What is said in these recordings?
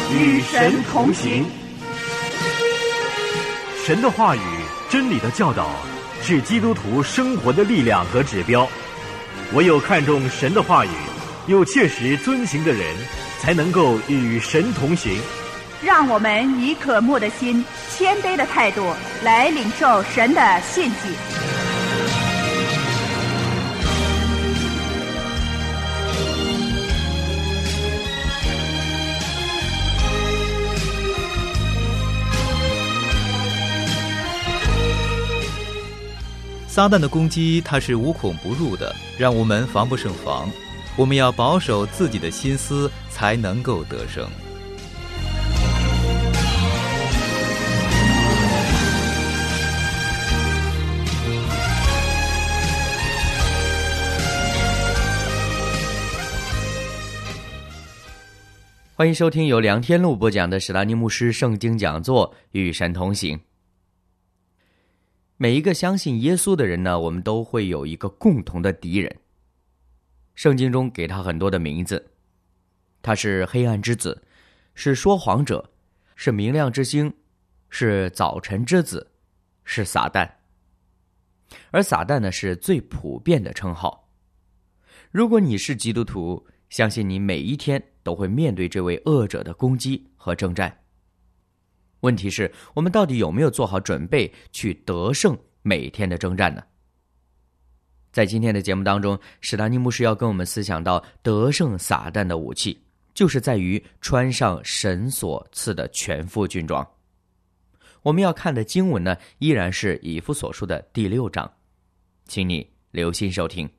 与神同行。 神的话语、真理的教导是基督徒生活的力量和指标。唯有看重神的话语，又切实遵行的人，才能够与神同行。 让我们以渴慕的心、谦卑的态度来领受神的信息。 撒旦的攻击，它是无孔不入的，让我们防不胜防。我们要保守自己的心思，才能够得胜。 欢迎收听由梁天禄播讲的史拉尼牧师圣经讲座《与神同行》。每一个相信耶稣的人呢，我们都会有一个共同的敌人。圣经中给他很多的名字，他是黑暗之子，是说谎者，是明亮之星，是早晨之子，是撒旦。而撒旦呢，是最普遍的称号。如果你是基督徒，相信你每一天都会面对这位恶者的攻击和征战。问题是，我们到底有没有做好准备去得胜每天的征战呢？在今天的节目当中，史达尼牧师要跟我们思想到得胜撒旦的武器，就是在于穿上神所赐的全副军装。我们要看的经文呢，依然是以弗所书的第6章，请你留心收听。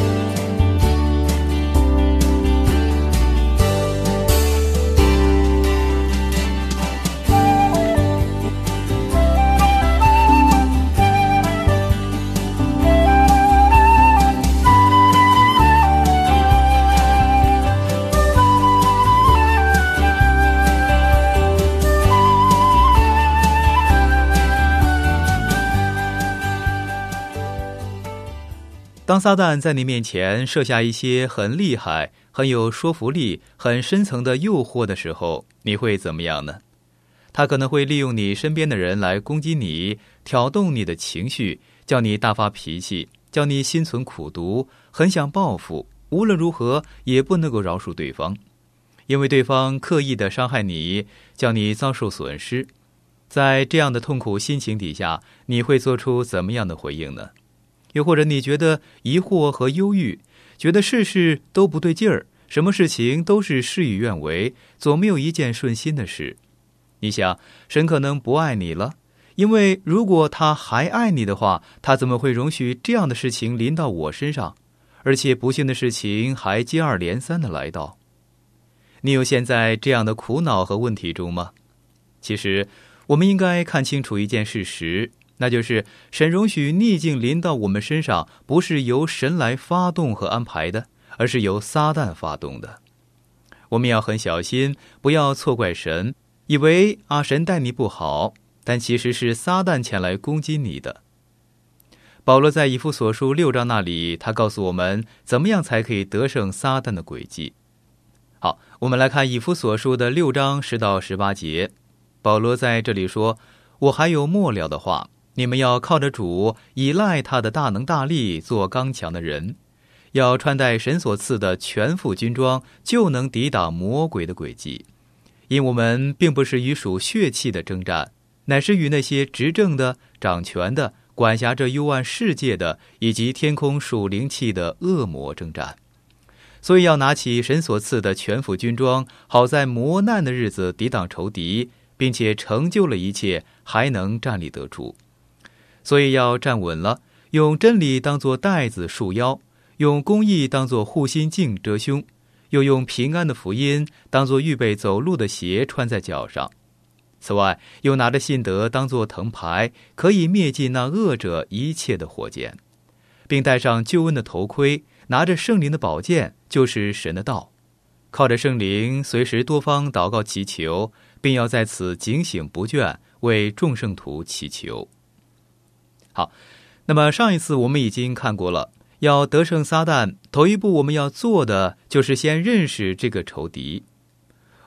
当撒旦在你面前设下一些很厉害、很有说服力、很深层的诱惑的时候，你会怎么样呢？他可能会利用你身边的人来攻击你，挑动你的情绪，叫你大发脾气，叫你心存苦毒，很想报复，无论如何也不能够饶恕对方，因为对方刻意的伤害你，叫你遭受损失。在这样的痛苦心情底下，你会做出怎么样的回应呢？又或者你觉得疑惑和忧郁，觉得事事都不对劲儿，什么事情都是事与愿违，总没有一件顺心的事。你想，神可能不爱你了，因为如果他还爱你的话，他怎么会容许这样的事情临到我身上，而且不幸的事情还接二连三的来到？你有陷在这样的苦恼和问题中吗？其实我们应该看清楚一件事实，那就是神容许逆境临到我们身上，不是由神来发动和安排的，而是由撒旦发动的。我们要很小心，不要错怪神，以为神待你不好，但其实是撒旦前来攻击你的。保罗在以弗所书6章那里，他告诉我们怎么样才可以得胜撒旦的诡计。好，我们来看以弗所书的6章10到18节。保罗在这里说，我还有末了的话，你们要靠着主，依赖他的大能大力，做刚强的人，要穿戴神所赐的全副军装，就能抵挡魔鬼的诡计。因我们并不是与属血气的征战，乃是与那些执政的、掌权的、管辖着幽暗世界的，以及天空属灵气的恶魔征战。所以要拿起神所赐的全副军装，好在磨难的日子抵挡仇敌，并且成就了一切，还能站立得住。所以要站稳了，用真理当作带子束腰，用公义当作护心镜遮胸，又用平安的福音当作预备走路的鞋穿在脚上。此外，又拿着信德当作藤牌，可以灭尽那恶者一切的火箭，并戴上救恩的头盔，拿着圣灵的宝剑，就是神的道，靠着圣灵随时多方祷告祈求，并要在此警醒不倦，为众圣徒祈求。好，那么上一次我们已经看过了，要得胜撒旦，头一步我们要做的就是先认识这个仇敌。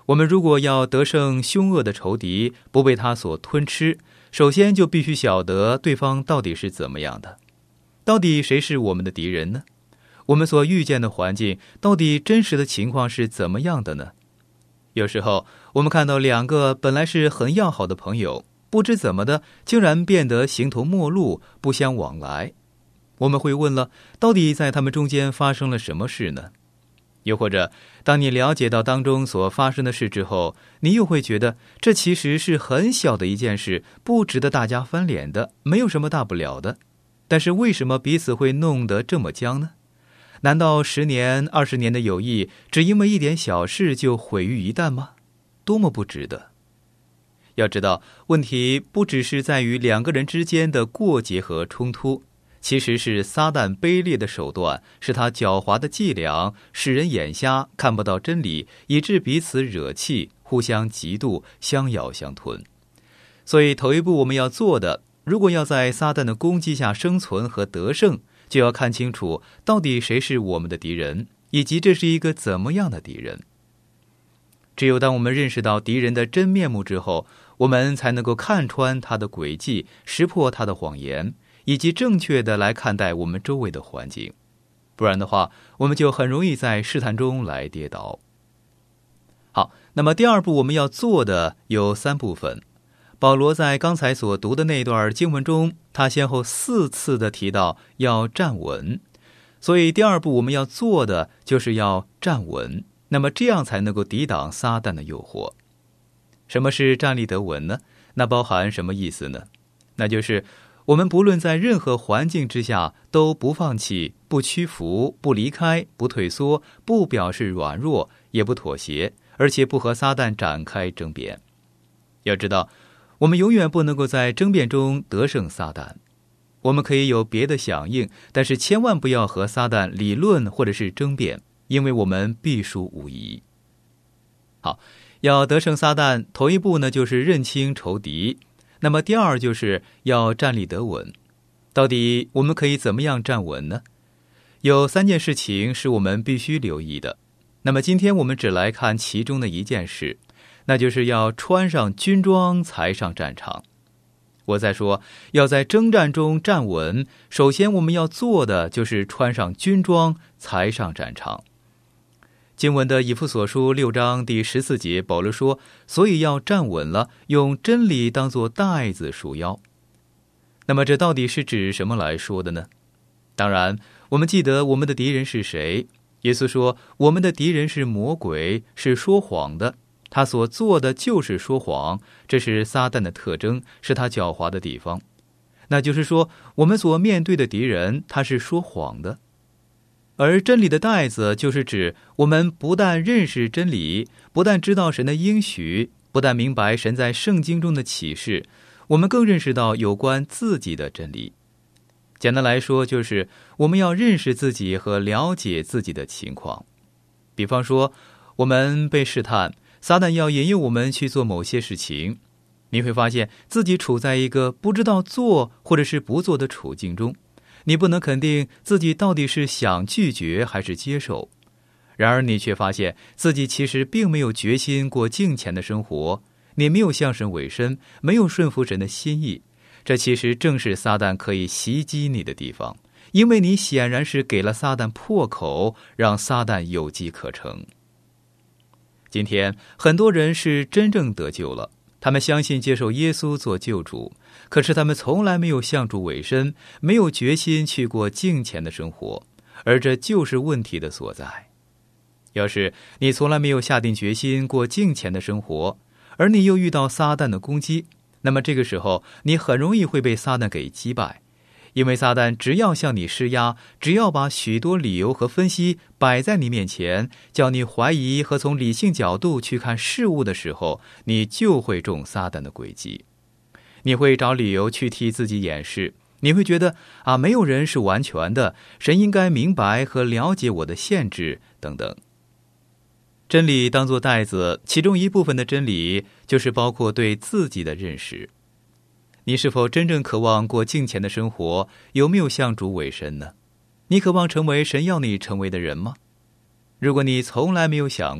我们如果要得胜凶恶的仇敌，不被他所吞吃，首先就必须晓得对方到底是怎么样的。到底谁是我们的敌人呢？我们所遇见的环境到底真实的情况是怎么样的呢？有时候我们看到两个本来是很要好的朋友，不知怎么的竟然变得形同陌路，不相往来。我们会问了，到底在他们中间发生了什么事呢？又或者当你了解到当中所发生的事之后，你又会觉得这其实是很小的一件事，不值得大家翻脸的，没有什么大不了的。但是为什么彼此会弄得这么僵呢？难道10年、20年的友谊只因为一点小事就毁于一旦吗？多么不值得！要知道，问题不只是在于两个人之间的过节和冲突，其实是撒旦卑劣的手段，是他狡猾的伎俩，使人眼瞎，看不到真理，以致彼此惹气，互相嫉妒，相咬相吞。所以头一步我们要做的，如果要在撒旦的攻击下生存和得胜，就要看清楚到底谁是我们的敌人，以及这是一个怎么样的敌人。只有当我们认识到敌人的真面目之后，我们才能够看穿他的诡计，识破他的谎言，以及正确的来看待我们周围的环境。不然的话，我们就很容易在试探中来跌倒。好，那么第二步我们要做的有3部分。保罗在刚才所读的那段经文中，他先后4次的提到要站稳，所以第二步我们要做的就是要站稳，那么这样才能够抵挡撒旦的诱惑。什么是站立得稳呢？那包含什么意思呢？那就是我们不论在任何环境之下都不放弃，不屈服，不离开，不退缩，不表示软弱，也不妥协，而且不和撒旦展开争辩。要知道，我们永远不能够在争辩中得胜撒旦。我们可以有别的响应，但是千万不要和撒旦理论或者是争辩，因为我们必输无疑。好，要得胜撒旦，头一步呢就是认清仇敌，那么第二就是要站立得稳。到底我们可以怎么样站稳呢？有3件事情是我们必须留意的。那么今天我们只来看其中的一件事，那就是要穿上军装才上战场。我再说，要在征战中站稳，首先我们要做的就是穿上军装才上战场。经文的以弗所书6章第14节，保罗说，所以要站稳了，用真理当作带子束腰。那么这到底是指什么来说的呢？当然，我们记得我们的敌人是谁。耶稣说，我们的敌人是魔鬼，是说谎的，他所做的就是说谎，这是撒旦的特征，是他狡猾的地方。那就是说，我们所面对的敌人，他是说谎的。而真理的带子就是指我们不但认识真理，不但知道神的应许，不但明白神在圣经中的启示，我们更认识到有关自己的真理。简单来说，就是我们要认识自己和了解自己的情况。比方说，我们被试探，撒旦要引诱我们去做某些事情，你会发现自己处在一个不知道做或者是不做的处境中，你不能肯定自己到底是想拒绝还是接受。然而你却发现自己其实并没有决心过敬虔的生活，你没有向神委身，没有顺服神的心意。这其实正是撒旦可以袭击你的地方，因为你显然是给了撒旦破口，让撒旦有机可乘。今天很多人是真正得救了，他们相信接受耶稣做救主，可是他们从来没有向主委身，没有决心去过敬虔的生活，而这就是问题的所在。要是你从来没有下定决心过敬虔的生活，而你又遇到撒旦的攻击，那么这个时候你很容易会被撒旦给击败。因为撒旦只要向你施压，只要把许多理由和分析摆在你面前，叫你怀疑和从理性角度去看事物的时候，你就会中撒旦的诡计。你会找理由去替自己掩饰，你会觉得没有人是完全的，神应该明白和了解我的限制等等。真理当作带子，其中一部分的真理就是包括对自己的认识。你是否真正渴望过敬虔的生活？有没有向主委身呢？你渴望成为神要你成为的人吗？如果你从来没有想过，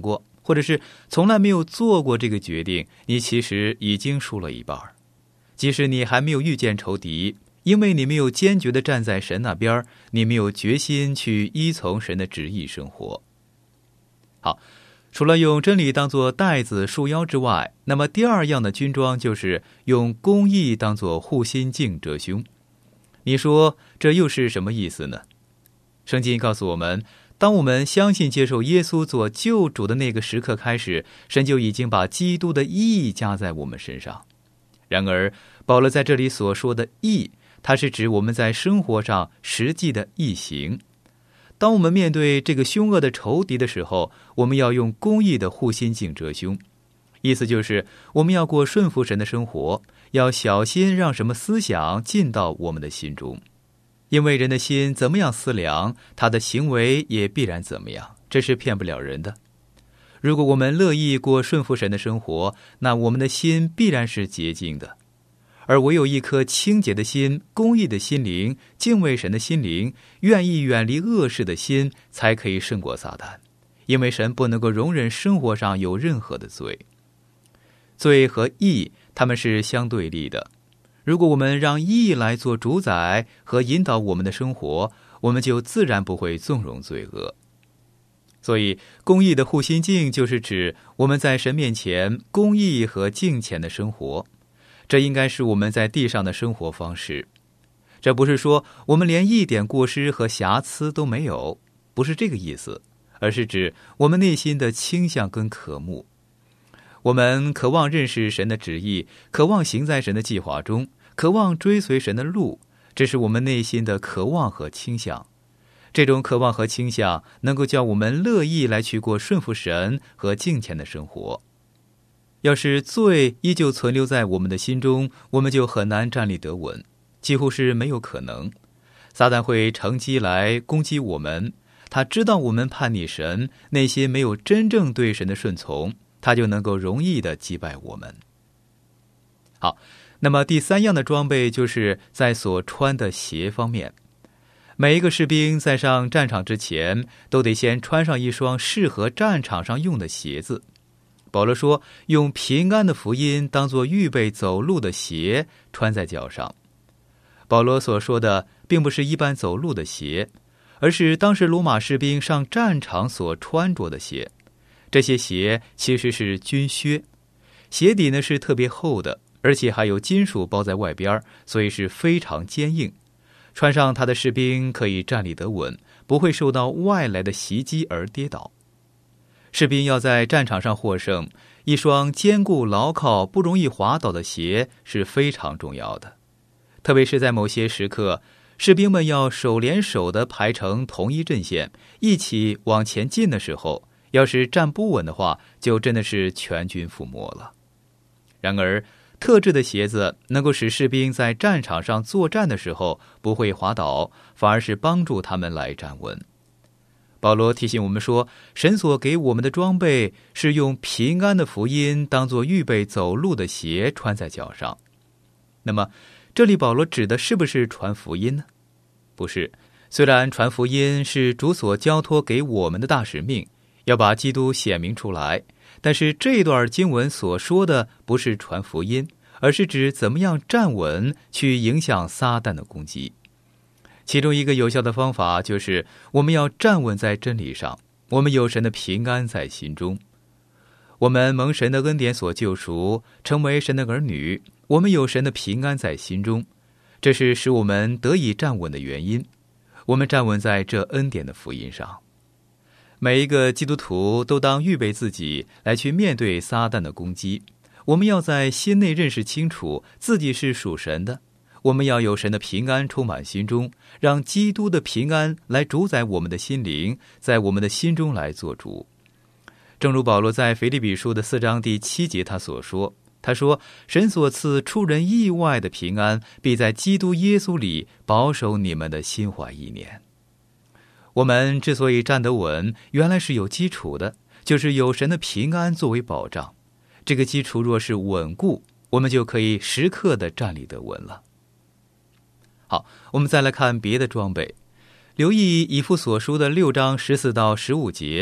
或者是从来没有做过这个决定，你其实已经输了一半。即使你还没有遇见仇敌，因为你没有坚决地站在神那边，你没有决心去依从神的旨意生活。好，除了用真理当作带子束腰之外，那么第二样的军装就是用公义当作护心镜遮胸。你说这又是什么意思呢？圣经告诉我们，当我们相信接受耶稣做救主的那个时刻开始，神就已经把基督的义加在我们身上。然而保罗在这里所说的义，它是指我们在生活上实际的义行。当我们面对这个凶恶的仇敌的时候，我们要用公义的护心镜遮胸。意思就是我们要过顺服神的生活，要小心让什么思想进到我们的心中。因为人的心怎么样思量，他的行为也必然怎么样，这是骗不了人的。如果我们乐意过顺服神的生活，那我们的心必然是洁净的。而唯有一颗清洁的心、公义的心灵、敬畏神的心灵、愿意远离恶事的心，才可以胜过撒旦。因为神不能够容忍生活上有任何的罪。罪和义，它们是相对立的。如果我们让义来做主宰和引导我们的生活，我们就自然不会纵容罪恶。所以公义的护心镜就是指我们在神面前公义和敬虔的生活，这应该是我们在地上的生活方式。这不是说我们连一点过失和瑕疵都没有，不是这个意思，而是指我们内心的倾向跟渴慕。我们渴望认识神的旨意，渴望行在神的计划中，渴望追随神的路，这是我们内心的渴望和倾向。这种渴望和倾向能够叫我们乐意来去过顺服神和敬虔的生活。要是罪依旧存留在我们的心中，我们就很难站立得稳，几乎是没有可能。撒旦会乘机来攻击我们，他知道我们叛逆神，内心没有真正对神的顺从，他就能够容易地击败我们。好，那么第三样的装备就是在所穿的鞋方面。每一个士兵在上战场之前，都得先穿上一双适合战场上用的鞋子。保罗说，用平安的福音当作预备走路的鞋穿在脚上。保罗所说的并不是一般走路的鞋，而是当时罗马士兵上战场所穿着的鞋。这些鞋其实是军靴，鞋底呢是特别厚的，而且还有金属包在外边，所以是非常坚硬。穿上它的士兵可以站立得稳，不会受到外来的袭击而跌倒。士兵要在战场上获胜，一双坚固牢靠、不容易滑倒的鞋是非常重要的。特别是在某些时刻，士兵们要手连手地排成同一阵线，一起往前进的时候，要是站不稳的话，就真的是全军覆没了。然而特制的鞋子能够使士兵在战场上作战的时候不会滑倒，反而是帮助他们来站稳。保罗提醒我们说，神所给我们的装备是用平安的福音当作预备走路的鞋穿在脚上。那么这里保罗指的是不是传福音呢？不是，虽然传福音是主所交托给我们的大使命，要把基督显明出来，但是这段经文所说的不是传福音，而是指怎么样站稳去影响撒旦的攻击。其中一个有效的方法就是我们要站稳在真理上，我们有神的平安在心中。我们蒙神的恩典所救赎，成为神的儿女，我们有神的平安在心中，这是使我们得以站稳的原因。我们站稳在这恩典的福音上。每一个基督徒都当预备自己来去面对撒旦的攻击。我们要在心内认识清楚自己是属神的，我们要有神的平安充满心中，让基督的平安来主宰我们的心灵，在我们的心中来做主。正如保罗在腓立比书的4章第7节他所说，他说，神所赐出人意外的平安，必在基督耶稣里保守你们的心怀意念。我们之所以站得稳，原来是有基础的，就是有神的平安作为保障。这个基础若是稳固，我们就可以时刻的站立得稳了。好，我们再来看别的装备。留意以弗所书的6章14到15节，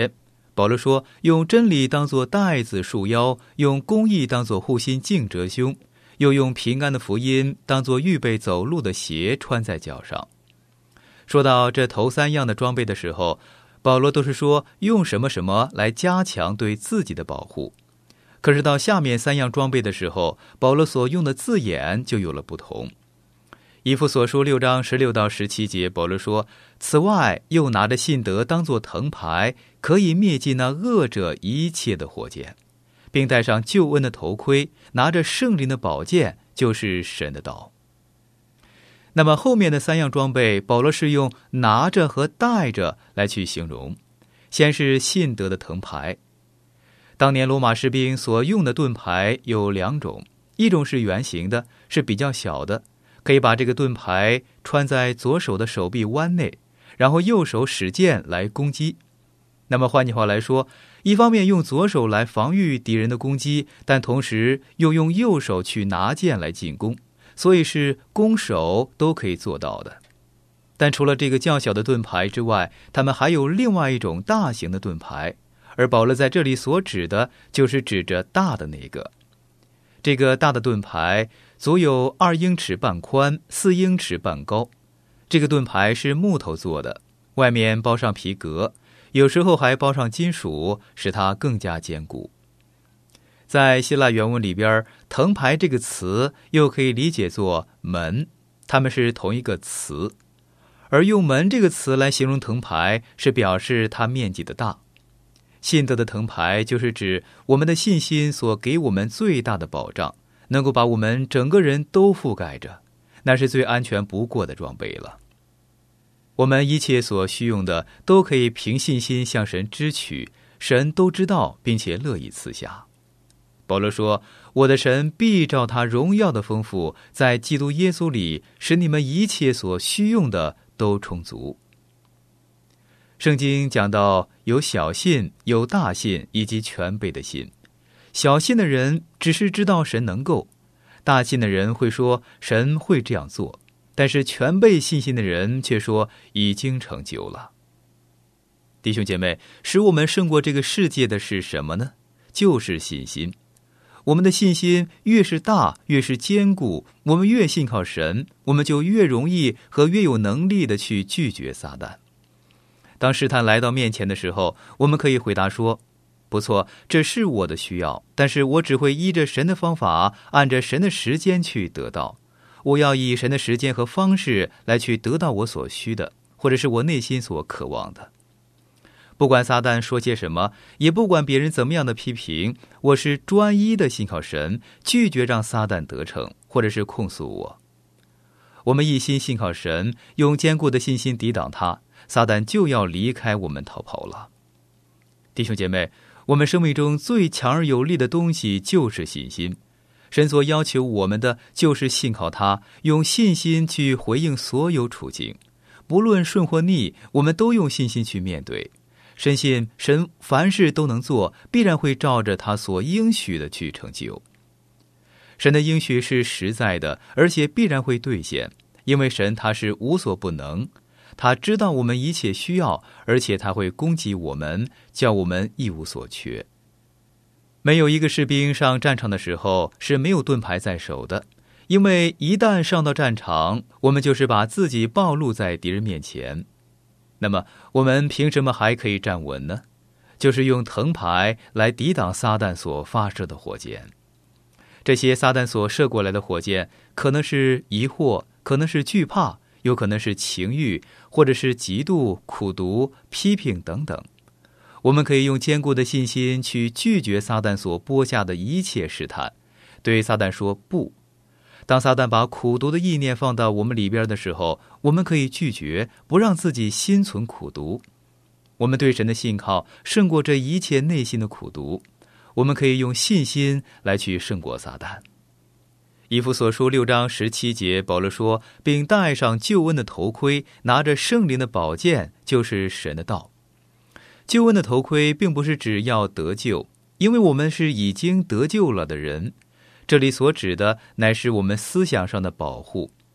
保罗说，用真理当作带子束腰，用公义当作护心镜折胸，又用平安的福音当作预备走路的鞋穿在脚上。说到这头3样的装备的时候，保罗都是说用什么什么来加强对自己的保护。可是到下面3样装备的时候，保罗所用的字眼就有了不同。以弗所书6章16到17节，保罗说，此外又拿着信德当作藤牌，可以灭尽那恶者一切的火箭，并戴上救恩的头盔，拿着圣灵的宝剑，就是神的道。那么后面的3样装备，保罗是用拿着和带着来去形容。先是信德的藤牌。当年罗马士兵所用的盾牌有2种，一种是圆形的，是比较小的，可以把这个盾牌穿在左手的手臂弯内，然后右手使剑来攻击。那么换句话来说，一方面用左手来防御敌人的攻击，但同时又用右手去拿剑来进攻，所以是攻守都可以做到的。但除了这个较小的盾牌之外，他们还有另外一种大型的盾牌，而保罗在这里所指的就是指着大的那个。这个大的盾牌足有2英尺半宽，4英尺半高。这个盾牌是木头做的，外面包上皮革，有时候还包上金属，使它更加坚固。在希腊原文里边，藤牌这个词又可以理解作门，它们是同一个词。而用门这个词来形容藤牌，是表示它面积的大。信德的藤牌就是指我们的信心所给我们最大的保障，能够把我们整个人都覆盖着，那是最安全不过的装备了。我们一切所需用的都可以凭信心向神支取，神都知道并且乐意赐下。保罗说，我的神必照他荣耀的丰富，在基督耶稣里使你们一切所需用的都充足。圣经讲到有小信、有大信以及全备的信。小信的人只是知道神能够，大信的人会说神会这样做，但是全备信心的人却说已经成就了。弟兄姐妹，使我们胜过这个世界的是什么呢？就是信心。我们的信心越是大，越是坚固，我们越信靠神，我们就越容易和越有能力的去拒绝撒旦。当试探来到面前的时候，我们可以回答说，不错，这是我的需要，但是我只会依着神的方法，按着神的时间去得到。我要以神的时间和方式来去得到我所需的，或者是我内心所渴望的。不管撒旦说些什么，也不管别人怎么样的批评，我是专一的信靠神，拒绝让撒旦得逞，或者是控诉我。我们一心信靠神，用坚固的信心抵挡他，撒旦就要离开我们逃跑了。弟兄姐妹，我们生命中最强而有力的东西就是信心。神所要求我们的就是信靠他，用信心去回应所有处境，不论顺或逆，我们都用信心去面对。深信神凡事都能做，必然会照着他所应许的去成就。神的应许是实在的，而且必然会兑现，因为神他是无所不能，他知道我们一切需要，而且他会供给我们，叫我们一无所缺。没有一个士兵上战场的时候是没有盾牌在手的，因为一旦上到战场，我们就是把自己暴露在敌人面前。那么我们凭什么还可以站稳呢？就是用藤牌来抵挡撒旦所发射的火箭。这些撒旦所射过来的火箭，可能是疑惑，可能是惧怕，有可能是情欲，或者是嫉妒、苦毒、批评等等。我们可以用坚固的信心去拒绝撒旦所播下的一切试探，对撒旦说不。当撒旦把苦毒的意念放到我们里边的时候，我们可以拒绝，不让自己心存苦毒。我们对神的信靠胜过这一切内心的苦毒，我们可以用信心来去胜过撒旦。以弗所书6章17节，保罗说，并戴上救恩的头盔，拿着圣灵的宝剑，就是神的道。救恩的头盔并不是指要得救，因为我们是已经得救了的人。这里所指的乃是我们思想上的保护。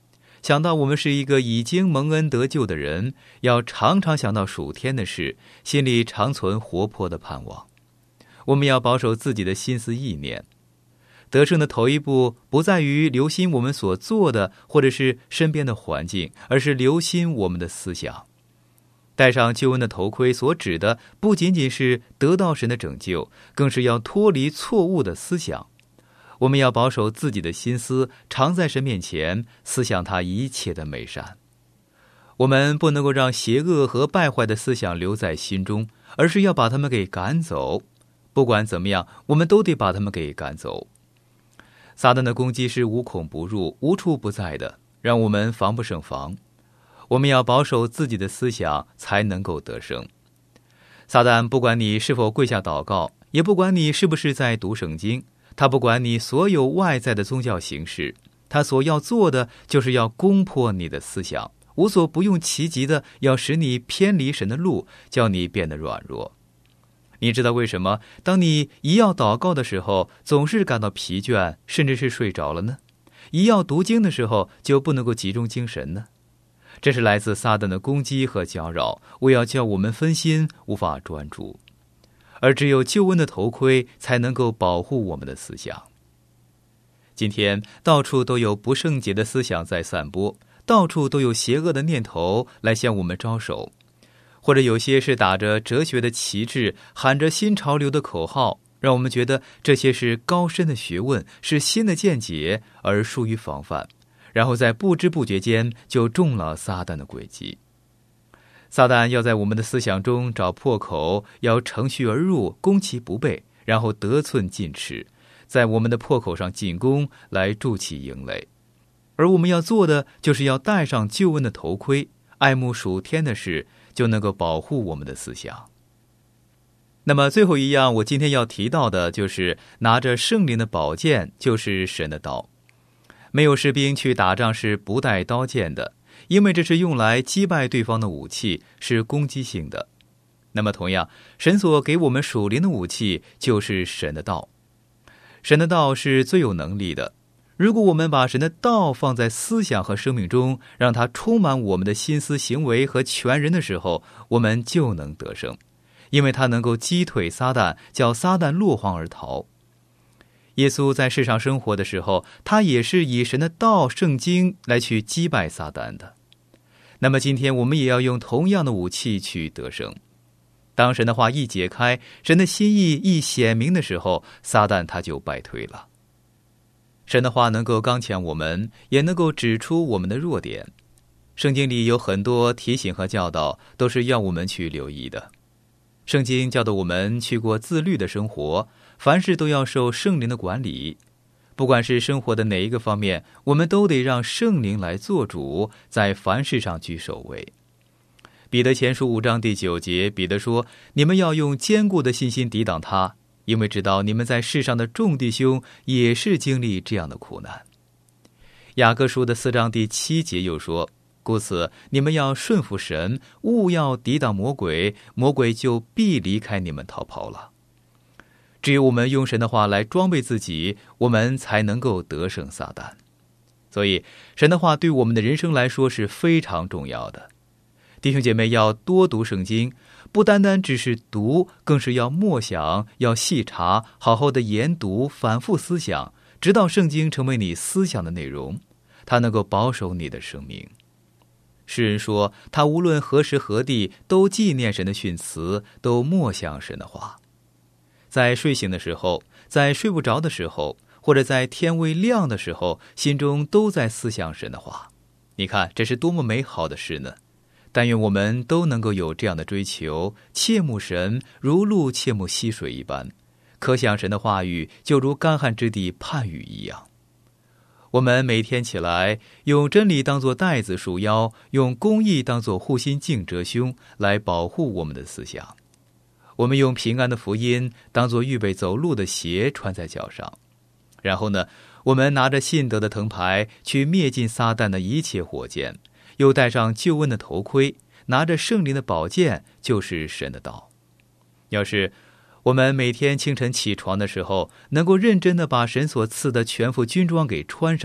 想到我们是一个已经蒙恩得救的人，要常常想到属天的事，心里常存活泼的盼望。我们要保守自己的心思意念。得胜的头一步不在于留心我们所做的或者是身边的环境，而是留心我们的思想。戴上救恩的头盔所指的不仅仅是得到神的拯救，更是要脱离错误的思想。我们要保守自己的心思，常在神面前思想他一切的美善。我们不能够让邪恶和败坏的思想留在心中，而是要把他们给赶走。不管怎么样，我们都得把他们给赶走。撒旦的攻击是无孔不入、无处不在的，让我们防不胜防。我们要保守自己的思想，才能够得胜。撒旦不管你是否跪下祷告，也不管你是不是在读圣经，他不管你所有外在的宗教形式，他所要做的就是要攻破你的思想，无所不用其极的要使你偏离神的路，叫你变得软弱。你知道为什么当你一要祷告的时候总是感到疲倦，甚至是睡着了呢？一要读经的时候就不能够集中精神呢？这是来自撒旦的攻击和搅扰，为要叫我们分心，无法专注。而只有救恩的头盔才能够保护我们的思想。今天到处都有不圣洁的思想在散播，到处都有邪恶的念头来向我们招手，或者有些是打着哲学的旗帜，喊着新潮流的口号，让我们觉得这些是高深的学问，是新的见解，而疏于防范，然后在不知不觉间就中了撒旦的诡计。撒旦要在我们的思想中找破口，要乘虚而入，攻其不备，然后得寸进尺，在我们的破口上进攻，来筑起营垒。而我们要做的就是要戴上救恩的头盔，爱慕属天的事，就能够保护我们的思想。那么最后一样我今天要提到的就是拿着圣灵的宝剑，就是神的刀。没有士兵去打仗是不带刀剑的，因为这是用来击败对方的武器，是攻击性的。那么同样，神所给我们属灵的武器就是神的道。神的道是最有能力的。如果我们把神的道放在思想和生命中，让它充满我们的心思行为和全人的时候，我们就能得胜，因为它能够击退撒旦，叫撒旦落荒而逃。耶稣在世上生活的时候，他也是以神的道圣经来去击败撒旦的。那么今天我们也要用同样的武器去得胜。当神的话一解开，神的心意一显明的时候，撒旦他就败退了。神的话能够刚强我们，也能够指出我们的弱点。圣经里有很多提醒和教导，都是要我们去留意的。圣经教导我们去过自律的生活，凡事都要受圣灵的管理。不管是生活的哪一个方面，我们都得让圣灵来做主，在凡事上居首位。彼得前书5章第9节，彼得说：你们要用坚固的信心抵挡他，因为知道你们在世上的众弟兄也是经历这样的苦难。雅各书的4章第7节又说：故此你们要顺服神，务要抵挡魔鬼，魔鬼就必离开你们逃跑了。只有我们用神的话来装备自己，我们才能够得胜撒旦。所以神的话对我们的人生来说是非常重要的。弟兄姐妹要多读圣经，不单单只是读，更是要默想，要细查，好好的研读，反复思想，直到圣经成为你思想的内容，它能够保守你的生命。诗人说，他无论何时何地都纪念神的训词，都默想神的话。在睡醒的时候，在睡不着的时候，或者在天未亮的时候，心中都在思想神的话。你看，这是多么美好的事呢！但愿我们都能够有这样的追求，切慕神如鹿切慕溪水一般，可想神的话语就如干旱之地盼雨一样。我们每天起来，用真理当作带子束腰，用公义当作护心镜遮胸，来保护我们的思想。我们用平安的福音当作预备走路的鞋穿在脚上。然后呢，我们拿着信德的藤牌去灭尽撒旦的一切火箭，又戴上救恩的头盔，拿着圣灵的宝剑，就是神的道。要是我们每天清晨起床的时候，能够认真地把神所赐的全副军装给穿上，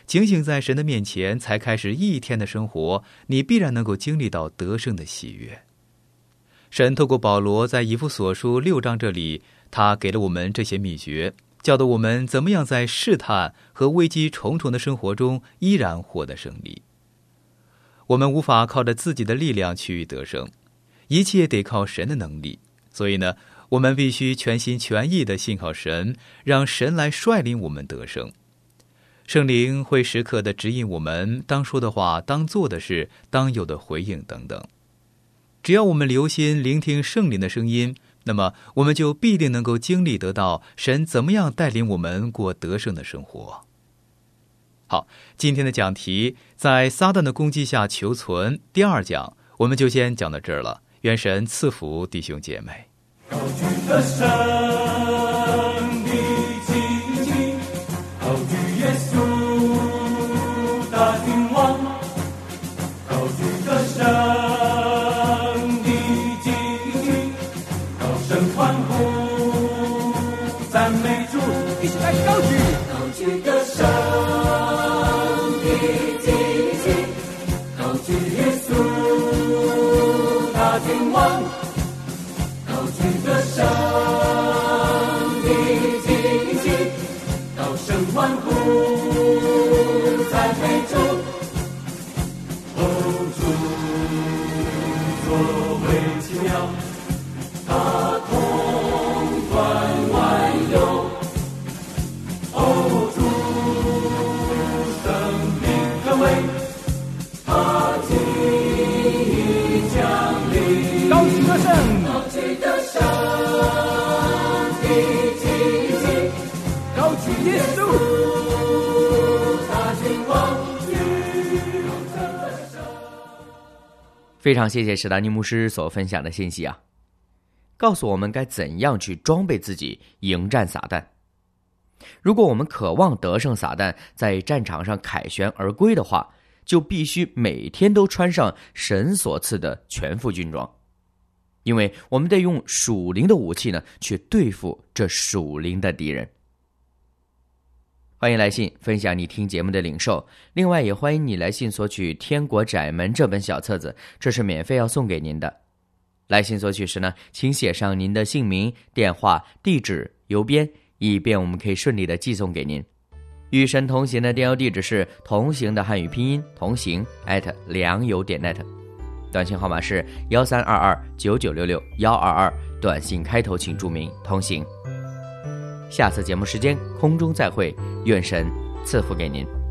警醒在神的面前，才开始一天的生活，你必然能够经历到得胜的喜悦。神透过保罗在以弗所书6章这里，他给了我们这些秘诀，教导我们怎么样在试探和危机重重的生活中依然获得胜利。我们无法靠着自己的力量去得胜，一切得靠神的能力。所以呢，我们必须全心全意地信靠神，让神来率领我们得胜。圣灵会时刻地指引我们当说的话、当做的事、当有的回应等等。只要我们留心聆听圣灵的声音，那么我们就必定能够经历得到神怎么样带领我们过得胜的生活。好，今天的讲题在撒旦的攻击下求存第2讲，我们就先讲到这儿了。愿神赐福弟兄姐妹。 高举得胜的旗帜，高举耶稣大君王，高举得胜的旗帜，高声欢呼赞美主，一起来高举，高举得胜的旗帜，高举耶稣大君王，高举得胜的旗帜，高声欢呼赞美主，哦，主作为奇妙，他统管万有，哦，主生命可畏，他即降临，高举得胜，高举得胜的旗帜，高举耶稣大君王， 非常谢谢史达尼牧师所分享的信息啊，告诉我们该怎样去装备自己迎战撒旦。如果我们渴望得胜撒旦，在战场上凯旋而归的话，就必须每天都穿上神所赐的全副军装，因为我们得用属灵的武器呢，去对付这属灵的敌人。欢迎来信分享你听节目的领受，另外也欢迎你来信索取《天国窄门》这本小册子，这是免费要送给您的。来信索取时呢，请写上您的姓名、电话、地址、邮编，以便我们可以顺利的寄送给您。与神同行的电邮地址是同行的汉语拼音同行@良友.net， 短信号码是13229966-122，短信开头请注明同行。下次节目时间空中再会，愿神赐福给您。